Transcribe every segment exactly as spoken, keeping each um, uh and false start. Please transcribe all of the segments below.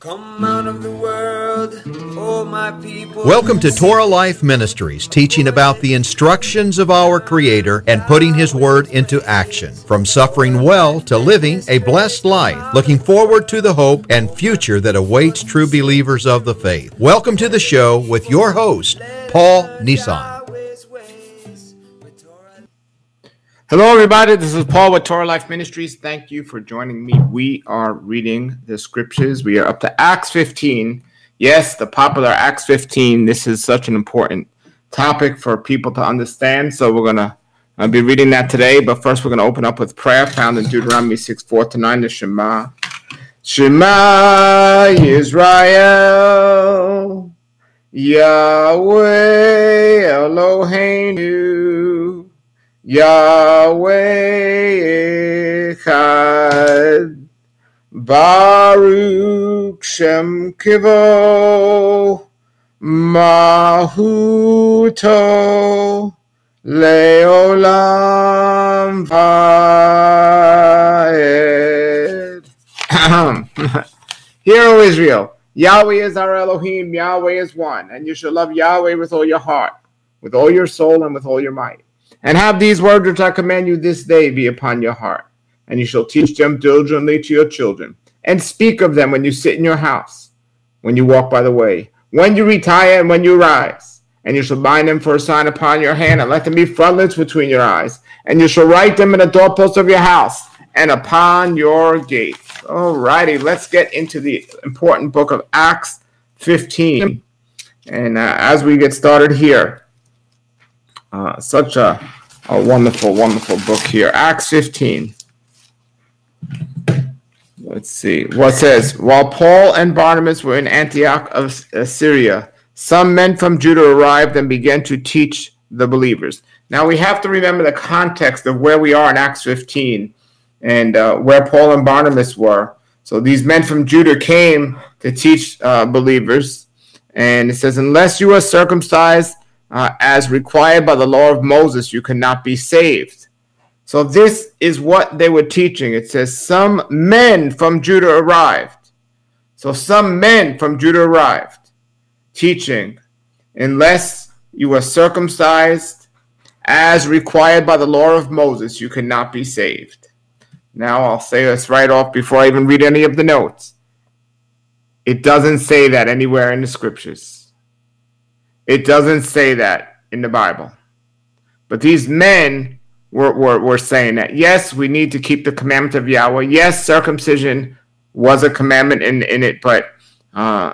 Come out of the world, oh my people. Welcome to Torah Life Ministries, teaching about the instructions of our Creator and putting His Word into action. From suffering well to living a blessed life, looking forward to the hope and future that awaits true believers of the faith. Welcome to the show with your host, Paul Nissan. Hello, everybody. This is Paul with Torah Life Ministries. Thank you for joining me. We are reading the scriptures. We are up to Acts fifteen. Yes, the popular Acts fifteen. This is such an important topic for people to understand. So we're going to uh, be reading that today. But first, we're going to open up with prayer found in Deuteronomy six, four to nine, the Shema. Shema Yisrael, Yahweh Eloheinu, Yahweh Echad, Baruch Shem Kivo, Mahuto, Leolam Vaed. Hear, O Israel, Yahweh is our Elohim, Yahweh is one, and you shall love Yahweh with all your heart, with all your soul, and with all your might. And have these words which I command you this day be upon your heart. And you shall teach them diligently to your children. And speak of them when you sit in your house, when you walk by the way, when you retire and when you rise. And you shall bind them for a sign upon your hand, and let them be frontlets between your eyes. And you shall write them in the doorpost of your house and upon your gates. All righty, let's get into the important book of Acts fifteen. And uh, as we get started here, Uh, such a, a wonderful, wonderful book here. Acts fifteen. Let's see. What says, while Paul and Barnabas were in Antioch of Syria, some men from Judah arrived and began to teach the believers. Now we have to remember the context of where we are in Acts fifteen and uh, where Paul and Barnabas were. So these men from Judah came to teach uh, believers. And it says, unless you are circumcised Uh, as required by the law of Moses, you cannot be saved. So this is what they were teaching. It says some men from Judah arrived. So some men from Judah arrived, teaching, unless you are circumcised as required by the law of Moses, you cannot be saved. Now I'll say this right off before I even read any of the notes. It doesn't say that anywhere in the scriptures. It doesn't say that in the Bible. But these men were, were, were saying that, yes, we need to keep the commandment of Yahweh. Yes, circumcision was a commandment in, in it, but uh,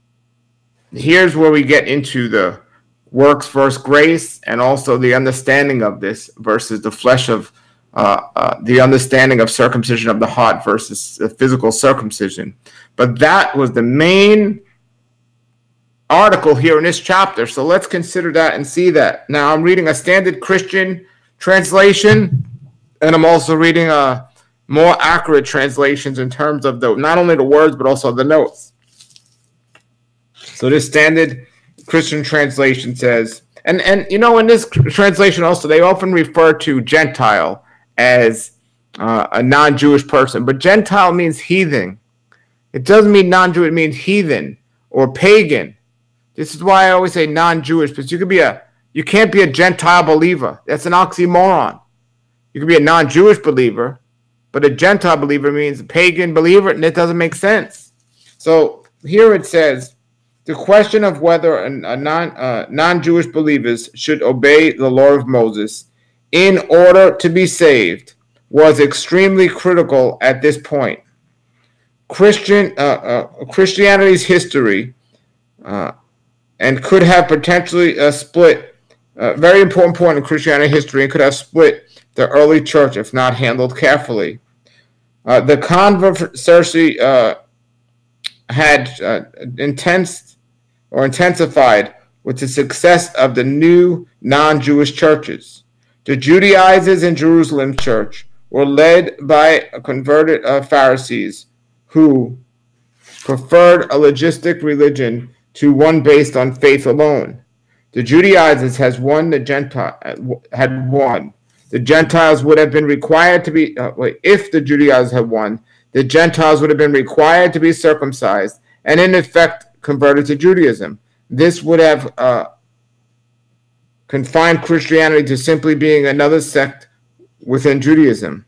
here's where we get into the works versus grace, and also the understanding of this versus the flesh of, uh, uh, the understanding of circumcision of the heart versus the physical circumcision. But that was the main article here in this chapter. So let's consider that and see that. Now I'm reading a Standard Christian translation, and I'm also reading a more accurate translations in terms of the not only the words but also the notes. So this Standard Christian translation says, and and you know, in this translation also they often refer to Gentile as uh, a non-Jewish person, but Gentile means heathen. It doesn't mean non-Jew, it means heathen or pagan. This is why I always say non-Jewish, because you could be a you can't be a Gentile believer. That's an oxymoron. You could be a non-Jewish believer, but a Gentile believer means a pagan believer, and it doesn't make sense. So here it says, the question of whether a, a non uh, non-Jewish believers should obey the law of Moses in order to be saved was extremely critical at this point. Christian uh, uh, Christianity's history. Uh, and could have potentially uh, split, a uh, very important point in Christianity history, and could have split the early church if not handled carefully. Uh, the controversy uh, had uh, intense or intensified with the success of the new non-Jewish churches. The Judaizers in Jerusalem church were led by converted uh, Pharisees who preferred a logistic religion to one based on faith alone. The Judaizers has won the Gentile had won. The Gentiles would have been required to be uh, wait, if the Judaizers had won, the Gentiles would have been required to be circumcised and in effect converted to Judaism. This would have uh, confined Christianity to simply being another sect within Judaism.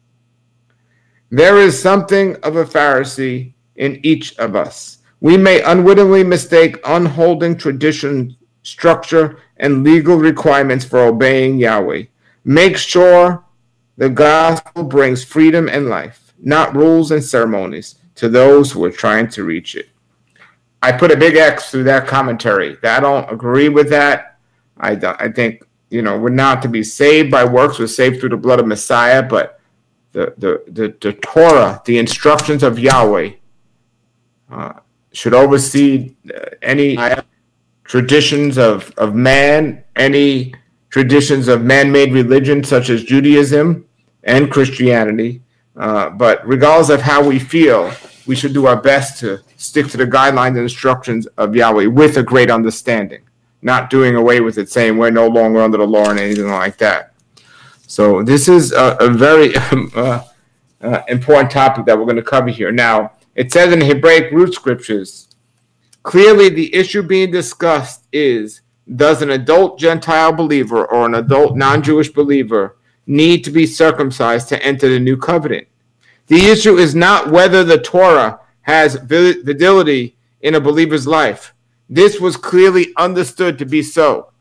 There is something of a Pharisee in each of us. We may unwittingly mistake unholding tradition, structure, and legal requirements for obeying Yahweh. Make sure the gospel brings freedom and life, not rules and ceremonies, to those who are trying to reach it. I put a big X through that commentary. I don't agree with that. I, I think, you know, we're not to be saved by works. We're saved through the blood of Messiah, but the, the, the, the Torah, the instructions of Yahweh, uh, should oversee uh, any traditions of, of man, any traditions of man-made religion such as Judaism and Christianity. Uh, but regardless of how we feel, we should do our best to stick to the guidelines and instructions of Yahweh with a great understanding, not doing away with it, saying we're no longer under the law and anything like that. So this is a, a very uh, uh, important topic that we're going to cover here. Now, it says in the Hebraic root scriptures, clearly the issue being discussed is, does an adult Gentile believer or an adult non-Jewish believer need to be circumcised to enter the new covenant? The issue is not whether the Torah has validity in a believer's life. This was clearly understood to be so.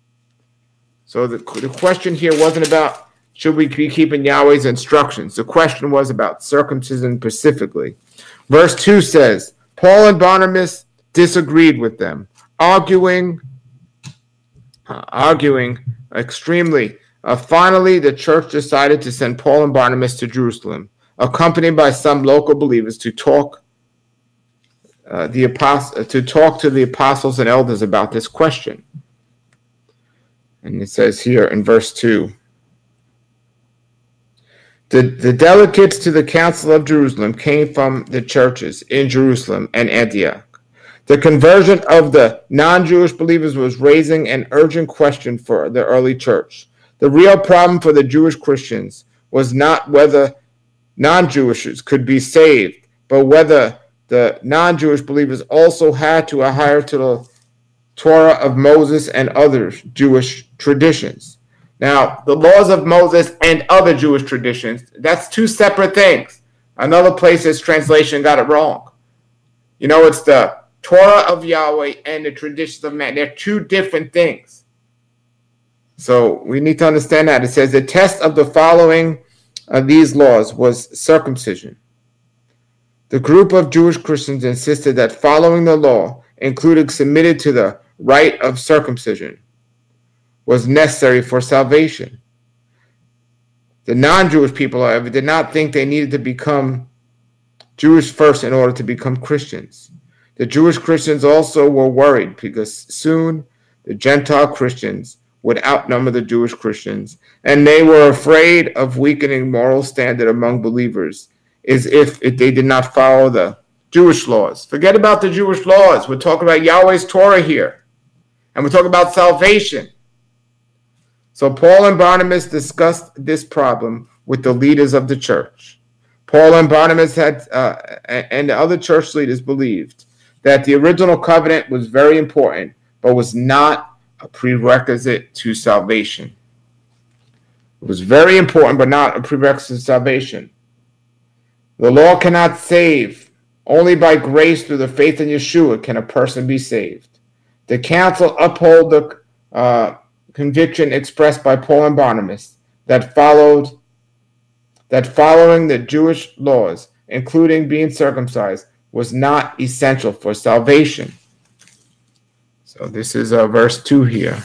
So the, the question here wasn't about should we be keeping Yahweh's instructions. The question was about circumcision specifically. Verse two says, Paul and Barnabas disagreed with them, arguing, uh, arguing extremely. Uh, finally, the church decided to send Paul and Barnabas to Jerusalem, accompanied by some local believers, to talk uh, the apost- to talk to the apostles and elders about this question. And it says here in verse two, the, the delegates to the Council of Jerusalem came from the churches in Jerusalem and Antioch. The conversion of the non-Jewish believers was raising an urgent question for the early church. The real problem for the Jewish Christians was not whether non-Jewishes could be saved, but whether the non-Jewish believers also had to adhere to the Torah of Moses and other Jewish traditions. Now, the laws of Moses and other Jewish traditions, that's two separate things. Another place's translation got it wrong. You know, it's the Torah of Yahweh and the traditions of man. They're two different things. So we need to understand that. It says the test of the following of these laws was circumcision. The group of Jewish Christians insisted that following the law, including submitted to the rite of circumcision, was necessary for salvation. The non-Jewish people, however, did not think they needed to become Jewish first in order to become Christians. The Jewish Christians also were worried because soon the Gentile Christians would outnumber the Jewish Christians, and they were afraid of weakening moral standard among believers as if, if they did not follow the Jewish laws. Forget about the Jewish laws. We're talking about Yahweh's Torah here, and we're talking about salvation. So Paul and Barnabas discussed this problem with the leaders of the church. Paul and Barnabas had, uh, and the other church leaders believed that the original covenant was very important, but was not a prerequisite to salvation. It was very important, but not a prerequisite to salvation. The law cannot save. Only by grace through the faith in Yeshua can a person be saved. The council upheld the uh, conviction expressed by Paul and Barnabas that followed that following the Jewish laws, including being circumcised, was not essential for salvation. So this is uh, verse two here.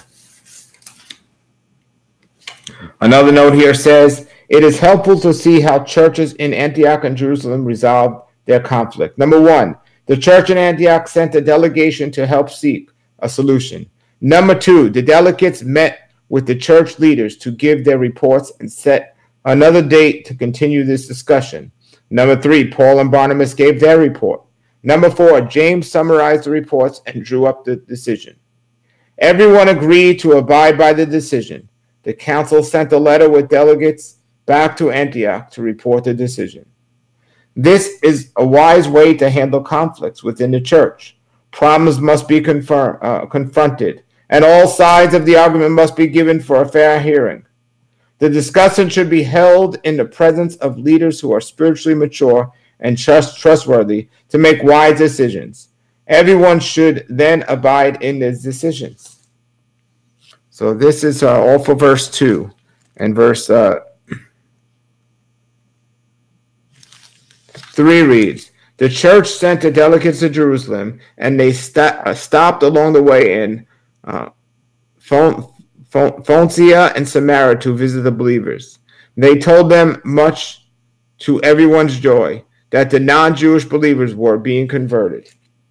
Another note here says, it is helpful to see how churches in Antioch and Jerusalem resolved their conflict. Number one, the church in Antioch sent a delegation to help seek a solution. Number two, the delegates met with the church leaders to give their reports and set another date to continue this discussion. Number three, Paul and Barnabas gave their report. Number four, James summarized the reports and drew up the decision. Everyone agreed to abide by the decision. The council sent a letter with delegates back to Antioch to report the decision. This is a wise way to handle conflicts within the church. Problems must be confirm, uh, confronted, and all sides of the argument must be given for a fair hearing. The discussion should be held in the presence of leaders who are spiritually mature and trust, trustworthy to make wise decisions. Everyone should then abide in these decisions. So this is uh, all for verse two. And verse uh, three reads, the church sent the delegates to Jerusalem, and they st- uh, stopped along the way in uh, Phon- Phon- Phoenicia and Samaria to visit the believers. They told them, much to everyone's joy, that the non-Jewish believers were being converted.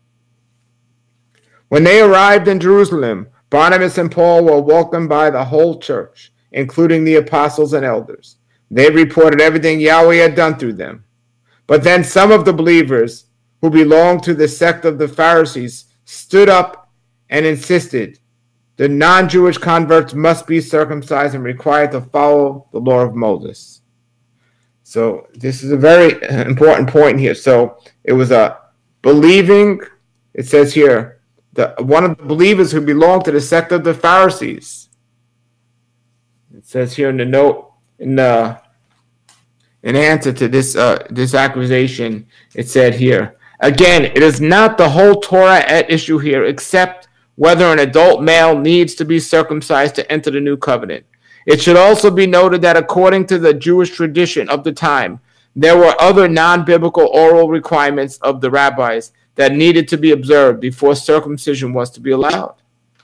When they arrived in Jerusalem, Barnabas and Paul were welcomed by the whole church, including the apostles and elders. They reported everything Yahweh had done through them. But then some of the believers who belonged to the sect of the Pharisees stood up and insisted the non-Jewish converts must be circumcised and required to follow the law of Moses. So this is a very important point here. So it was a believing, it says here, the one of the believers who belonged to the sect of the Pharisees. It says here in the note, in the in answer to this uh, this accusation, it said here, again, it is not the whole Torah at issue here, except whether an adult male needs to be circumcised to enter the new covenant. It should also be noted that according to the Jewish tradition of the time, there were other non-biblical oral requirements of the rabbis that needed to be observed before circumcision was to be allowed.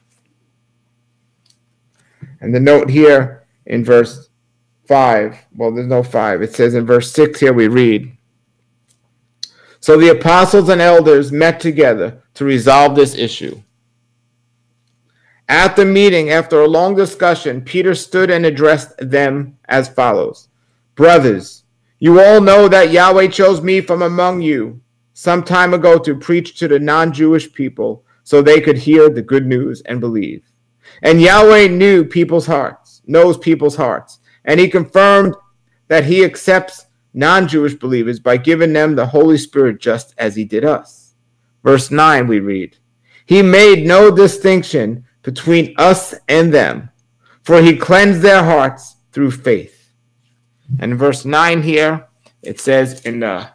And the note here in verse five, well, there's no five. It says in verse six here we read, so the apostles and elders met together to resolve this issue. At the meeting, after a long discussion, Peter stood and addressed them as follows. Brothers, you all know that Yahweh chose me from among you some time ago to preach to the non-Jewish people so they could hear the good news and believe. And Yahweh knew people's hearts, knows people's hearts, and he confirmed that he accepts non-Jewish believers by giving them the Holy Spirit just as he did us. Verse nine we read, he made no distinction between us and them, for he cleansed their hearts through faith. And verse nine here, it says in the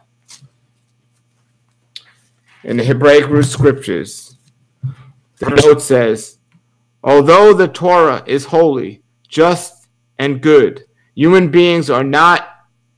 in the Hebraic root scriptures, the note says, although the Torah is holy, just, and good, human beings are not,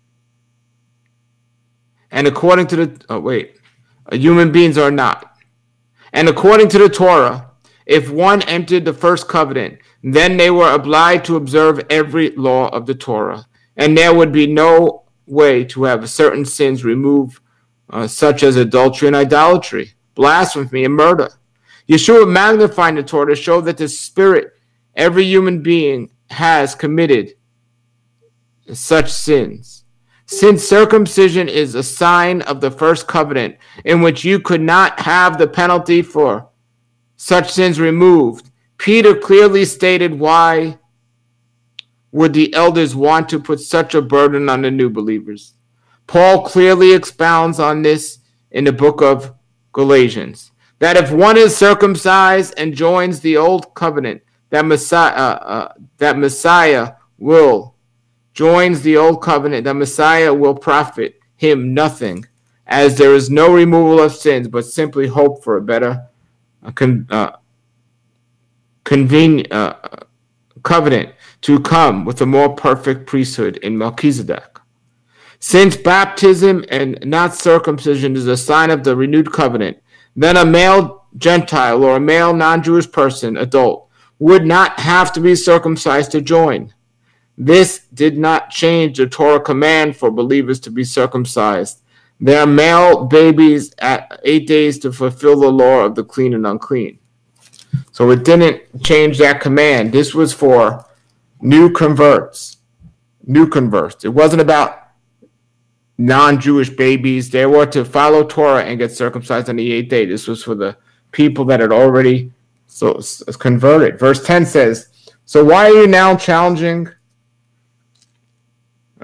and according to the, oh wait, human beings are not. And according to the Torah, if one entered the first covenant, then they were obliged to observe every law of the Torah, and there would be no way to have certain sins removed, uh, such as adultery and idolatry, blasphemy and murder. Yeshua magnified the Torah to show that the spirit every human being has committed such sins. Since circumcision is a sign of the first covenant, in which you could not have the penalty for such sins removed, Peter clearly stated why would the elders want to put such a burden on the new believers. Paul clearly expounds on this in the book of Galatians, that if one is circumcised and joins the old covenant, that Messiah, uh, uh, that Messiah will joins the old covenant, that Messiah will profit him nothing, as there is no removal of sins, but simply hope for a better uh, con, uh, convenient uh, covenant to come with a more perfect priesthood in Melchizedek. Since baptism and not circumcision is a sign of the renewed covenant, then a male Gentile or a male non-Jewish person, adult, would not have to be circumcised to join. This did not change the Torah command for believers to be circumcised. They are male babies at eight days to fulfill the law of the clean and unclean. So it didn't change that command. This was for new converts. New converts. It wasn't about non-Jewish babies. They were to follow Torah and get circumcised on the eighth day. This was for the people that had already so converted. Verse ten says, so why are you now challenging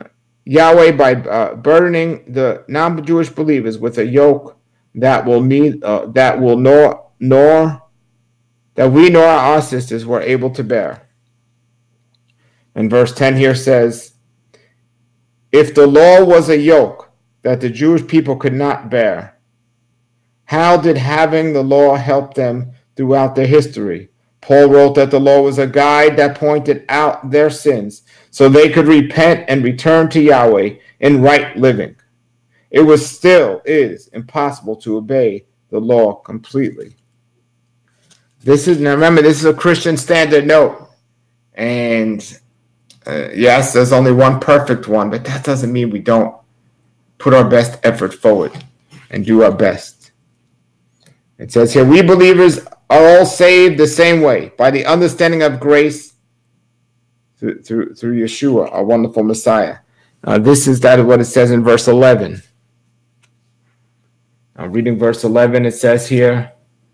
Yahweh by uh, burdening the non-Jewish believers with a yoke that will need uh, that will nor nor that we nor our sisters were able to bear. And verse ten here says, if the law was a yoke that the Jewish people could not bear, how did having the law help them throughout their history? Paul wrote that the law was a guide that pointed out their sins so they could repent and return to Yahweh in right living. It was still is impossible to obey the law completely. This is, now remember, this is a Christian Standard Note. And uh, yes, there's only one perfect one, but that doesn't mean we don't put our best effort forward and do our best. It says here, we believers are all saved the same way, by the understanding of grace through, through, through Yeshua, our wonderful Messiah. Uh, this is that what it says in verse eleven. Uh, reading verse eleven, it says here,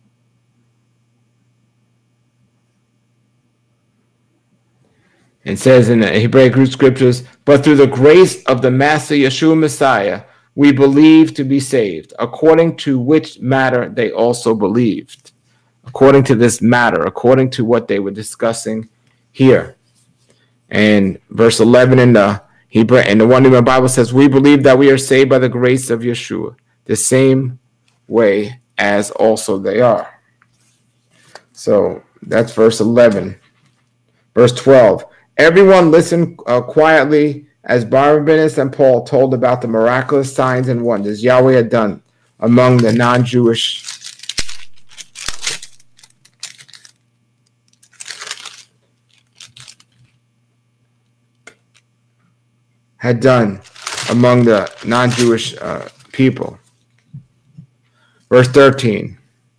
it says in the Hebraic root scriptures, but through the grace of the Master Yeshua Messiah, we believe to be saved, according to which matter they also believed. According to this matter, according to what they were discussing here. And verse eleven in the Hebrew, and the one in the Bible says, we believe that we are saved by the grace of Yeshua, the same way as also they are. So that's verse eleven. Verse twelve. Everyone listened uh, quietly as Barnabas and Paul told about the miraculous signs and wonders Yahweh had done among the non-Jewish had done among the non-Jewish uh, people. Verse thirteen.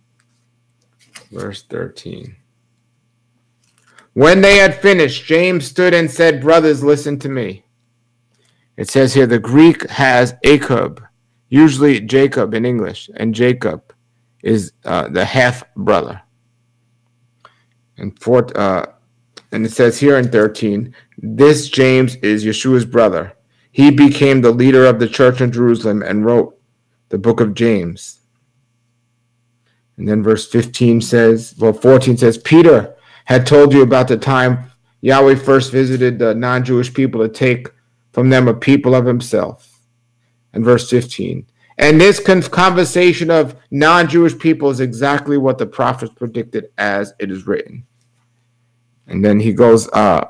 Verse thirteen. When they had finished, James stood and said, brothers, listen to me. It says here the Greek has Jacob, usually Jacob in English, and Jacob is uh, the half-brother. And, for, uh, and it says here in thirteen, this James is Yeshua's brother. He became the leader of the church in Jerusalem and wrote the book of James. And then verse fifteen says, well, fourteen says, Peter had told you about the time Yahweh first visited the non-Jewish people to take from them a people of himself. And verse fifteen, and this conversation of non-Jewish people is exactly what the prophets predicted as it is written. And then he goes, uh,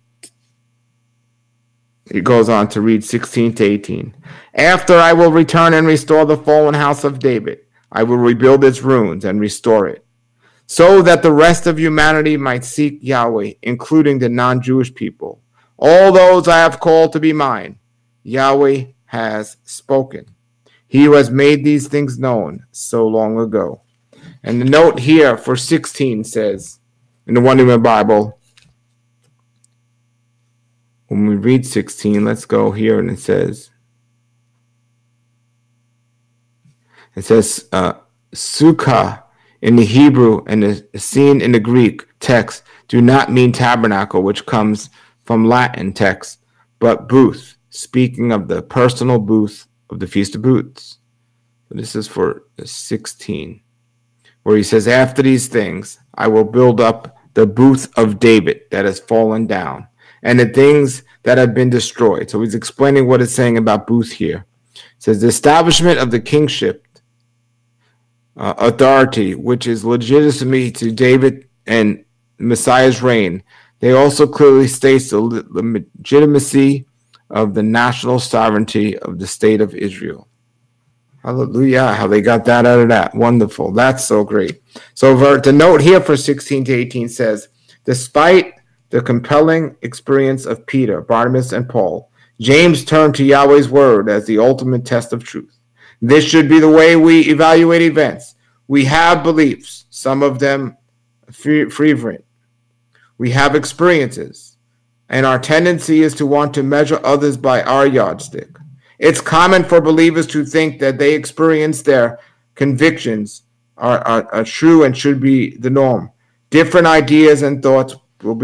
he goes on to read sixteen to eighteen. After I will return and restore the fallen house of David, I will rebuild its ruins and restore it, so that the rest of humanity might seek Yahweh, including the non-Jewish people. All those I have called to be mine, Yahweh has spoken. He who has made these things known so long ago. And the note here for sixteen says, in the One New Bible, when we read sixteen, let's go here, and it says, it says, uh, Sukkah in the Hebrew and the scene in the Greek text do not mean tabernacle, which comes from Latin text, but booth, speaking of the personal booth of the Feast of Booths. So this is for sixteen, where he says, after these things, I will build up the booth of David that has fallen down, and the things that have been destroyed. So he's explaining what it's saying about booth here. It says, the establishment of the kingship uh, authority, which is legitimacy to David and Messiah's reign. They also clearly states the, the legitimacy of the national sovereignty of the state of Israel. Hallelujah, how they got that out of that. Wonderful. That's so great. So the note here for sixteen to eighteen says, despite the compelling experience of Peter, Barnabas, and Paul, James turned to Yahweh's word as the ultimate test of truth. This should be the way we evaluate events. We have beliefs, some of them fervent. We have experiences, and our tendency is to want to measure others by our yardstick. It's common for believers to think that they experience their convictions are, are, are true and should be the norm. Different ideas and thoughts will be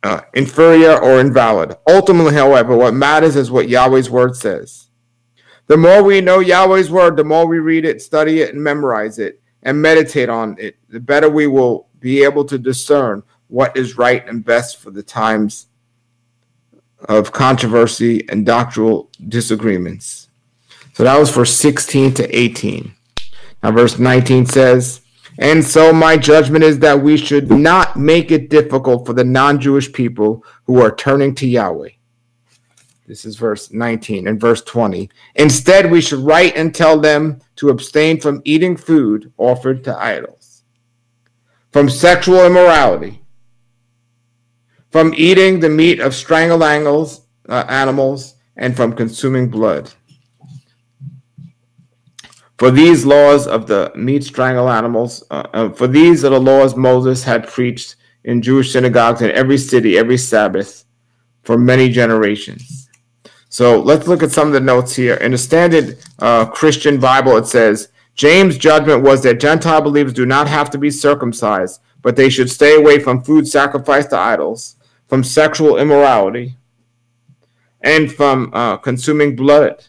uh, inferior or invalid. Ultimately, however, what matters is what Yahweh's word says. The more we know Yahweh's word, the more we read it, study it, and memorize it, and meditate on it, the better we will be able to discern what is right and best for the times of controversy and doctrinal disagreements. So that was for sixteen to eighteen. Now verse nineteen says, and so my judgment is that we should not make it difficult for the non-Jewish people who are turning to Yahweh. This is verse nineteen. And verse twenty. Instead, we should write and tell them to abstain from eating food offered to idols, from sexual immorality, from eating the meat of strangled animals, uh, animals and from consuming blood. For these laws of the meat strangled animals, uh, uh, for these are the laws Moses had preached in Jewish synagogues in every city, every Sabbath, for many generations. So let's look at some of the notes here. In the Standard uh, Christian Bible, it says, James' judgment was that Gentile believers do not have to be circumcised, but they should stay away from food sacrificed to idols, from sexual immorality, and from uh, consuming blood,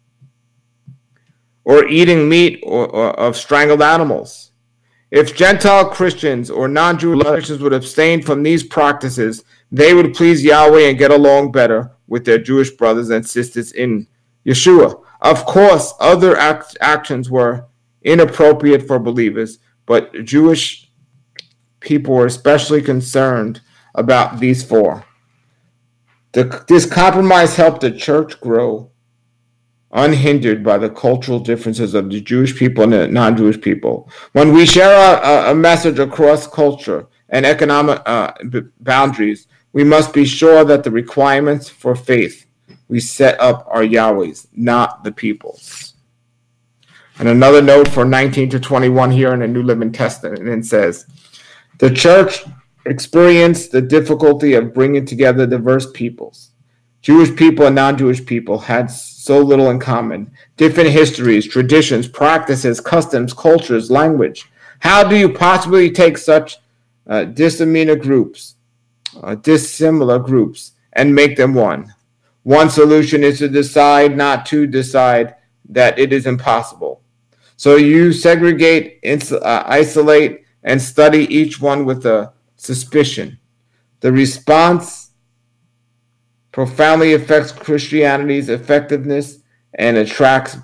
or eating meat or, or of strangled animals. If Gentile Christians or non-Jewish Christians would abstain from these practices, they would please Yahweh and get along better with their Jewish brothers and sisters in Yeshua. Of course, other act- actions were inappropriate for believers, but Jewish people were especially concerned about these four. The, this compromise helped the church grow unhindered by the cultural differences of the Jewish people and the non-Jewish people. When we share a, a message across culture and economic uh, b- boundaries, we must be sure that the requirements for faith we set up are Yahweh's, not the people's. And another note for nineteen to twenty-one here in the New Living Testament, it says, the church experienced the difficulty of bringing together diverse peoples. Jewish people and non-Jewish people had so little in common. Different histories, traditions, practices, customs, cultures, language. How do you possibly take such uh, dissimilar groups, uh, dissimilar groups, and make them one? One solution is to decide not to decide that it is impossible. So you segregate, ins- uh, isolate, and study each one with a suspicion. The response profoundly affects Christianity's effectiveness and attracts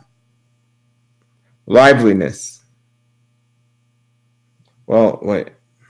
liveliness. Well, wait.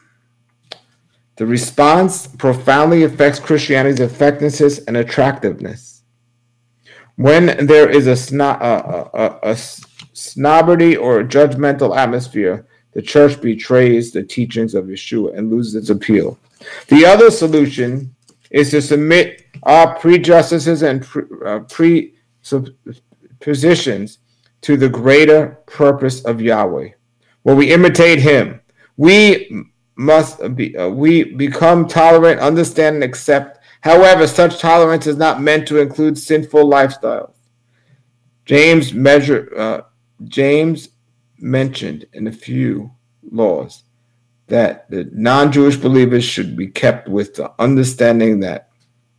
The response profoundly affects Christianity's effectiveness and attractiveness. When there is a, snob, a, a, a snobbery or a judgmental atmosphere, the church betrays the teachings of Yeshua and loses its appeal. The other solution is to submit our prejudices and pre, uh, presuppositions to the greater purpose of Yahweh. When we imitate Him, we must be uh, we become tolerant, understand, and accept. However, such tolerance is not meant to include sinful lifestyles. James measure uh, James mentioned in a few laws that the non-Jewish believers should be kept with the understanding that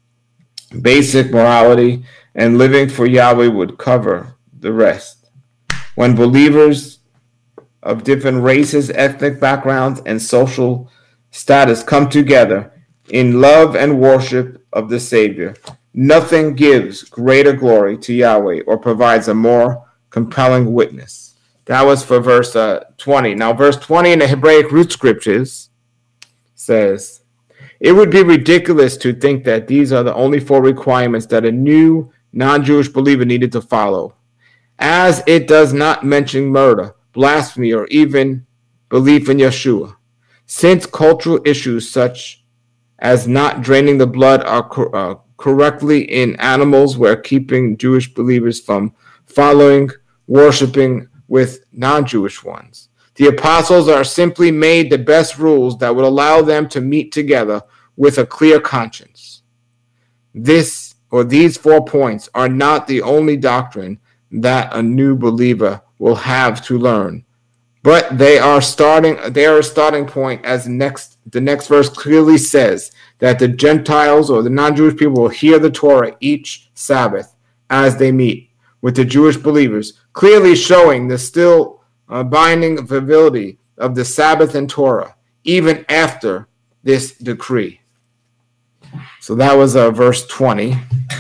basic morality and living for Yahweh would cover the rest. When believers of different races, ethnic backgrounds, and social status come together in love and worship of the Savior, nothing gives greater glory to Yahweh or provides a more compelling witness. That was for verse uh, twenty. Now, verse twenty in the Hebraic root scriptures says, it would be ridiculous to think that these are the only four requirements that a new non-Jewish believer needed to follow, as it does not mention murder, blasphemy, or even belief in Yeshua. Since cultural issues such as not draining the blood are co- uh, correctly in animals were keeping Jewish believers from following, worshiping with non-Jewish ones, the apostles are simply made the best rules that would allow them to meet together with a clear conscience. This or these four points are not the only doctrine that a new believer will have to learn, but they are starting they are a starting point as next the next verse clearly says that the Gentiles or the non-Jewish people will hear the Torah each Sabbath as they meet with the Jewish believers, clearly showing the still uh, binding validity of the Sabbath and Torah, even after this decree. So that was uh, verse twenty.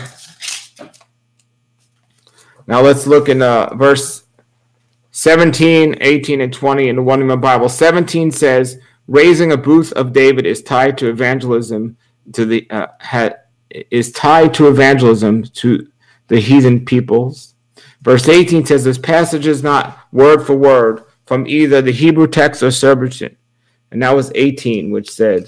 Now let's look in uh, verse seventeen, eighteen, and twenty in the One Human Bible. seventeen says, raising a booth of David is tied to evangelism to the uh, ha, is tied to evangelism to the heathen peoples. Verse eighteen says this passage is not word for word from either the Hebrew text or Septuagint. And that was eighteen, which said,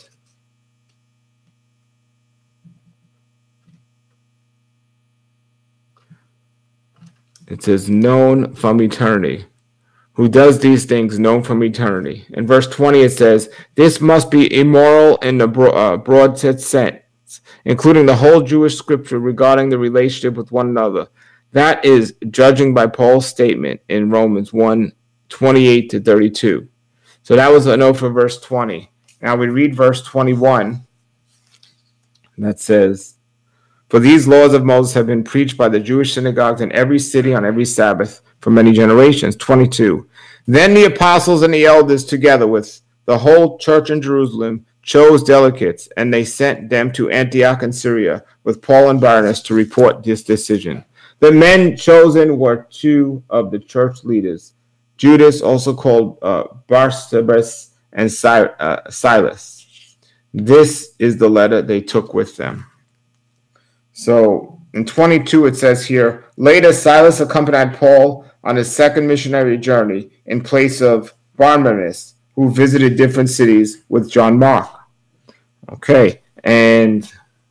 it says, known from eternity. Who does these things known from eternity. In verse twenty, it says, this must be immoral in the bro- uh, broad sense, including the whole Jewish scripture regarding the relationship with one another. That is judging by Paul's statement in Romans one, twenty-eight to thirty-two. So that was a note for verse twenty. Now we read verse twenty-one. That says, for these laws of Moses have been preached by the Jewish synagogues in every city on every Sabbath for many generations. twenty-two. Then the apostles and the elders, together with the whole church in Jerusalem, chose delegates, and they sent them to Antioch and Syria with Paul and Barnabas to report this decision. The men chosen were two of the church leaders, Judas, also called uh, Barsabbas, and Sil- uh, Silas. This is the letter they took with them. So in twenty-two, it says here, later Silas accompanied Paul on his second missionary journey in place of Barnabas, who visited different cities with John Mark. Okay, and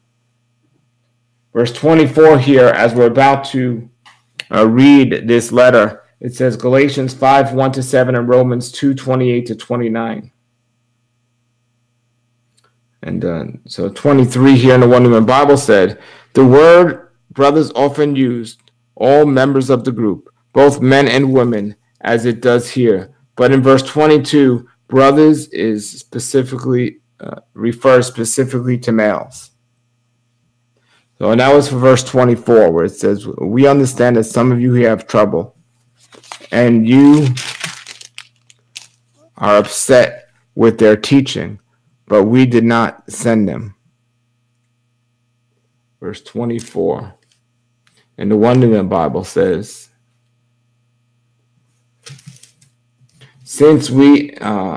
verse twenty-four here, as we're about to uh, read this letter, it says Galatians five, one to seven and Romans two, twenty-eight to twenty-nine. And uh, so twenty-three here in the One Human Bible said, the word brothers often used all members of the group, both men and women, as it does here. But in verse twenty-two, brothers is specifically uh, refers specifically to males. So, and that was for verse twenty-four, where it says, we understand that some of you here have trouble, and you are upset with their teaching, but we did not send them. Verse twenty-four. And the One Human Bible says, since we uh,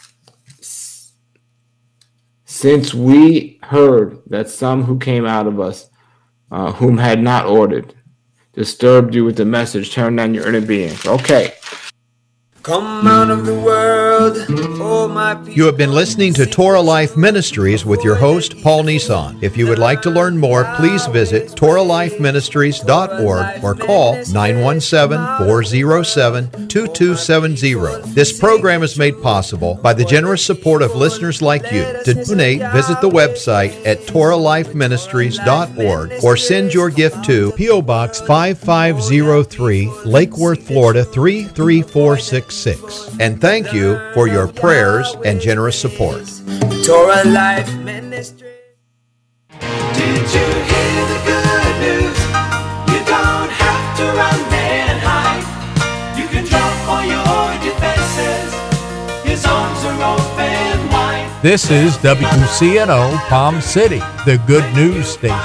since we heard that some who came out of us, uh, whom had not ordered, disturbed you with the message, turned down your inner being. Okay. Come out of the world, oh my people. You have been listening to Torah Life Ministries with your host, Paul Nissan. If you would like to learn more, please visit torah life ministries dot org or call nine one seven, four oh seven, two two seven zero. This program is made possible by the generous support of listeners like you. To donate, visit the website at torah life ministries dot org or send your gift to P O. Box five five zero three, Lake Worth, Florida three three four six six. And thank you for your prayers and generous support. Torah Life Ministry. Did you hear the good news? You don't have to run and hide. You can drop all your defenses. His arms are open wide. This is W C N O Palm City, the good news station.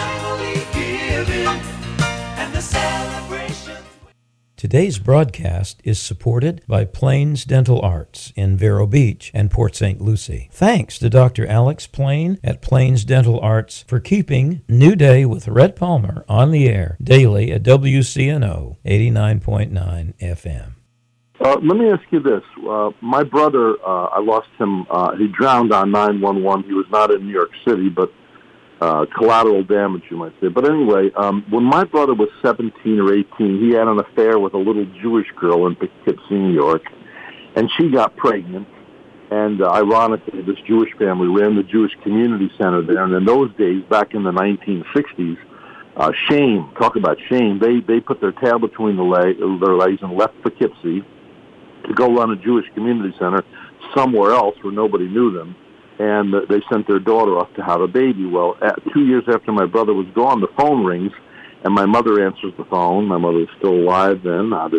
Today's broadcast is supported by Plains Dental Arts in Vero Beach and Port Saint Lucie. Thanks to Doctor Alex Plain at Plains Dental Arts for keeping New Day with Red Palmer on the air daily at W C N O eighty-nine point nine F M. Uh, let me ask you this. Uh, my brother, uh, I lost him. Uh, he drowned on nine one one. He was not in New York City, but uh, collateral damage, you might say. But anyway, um, when my brother was seventeen or eighteen, he had an affair with a little Jewish girl in Poughkeepsie, New York, and she got pregnant. And uh, ironically, this Jewish family ran the Jewish Community Center there. And in those days, back in the nineteen sixties, uh, shame, talk about shame, they, they put their tail between the leg, their legs and left Poughkeepsie to go run a Jewish Community Center somewhere else where nobody knew them. and they sent their daughter off to have a baby. Well, at, two years after my brother was gone, the phone rings, and my mother answers the phone. My mother was still alive then, obviously.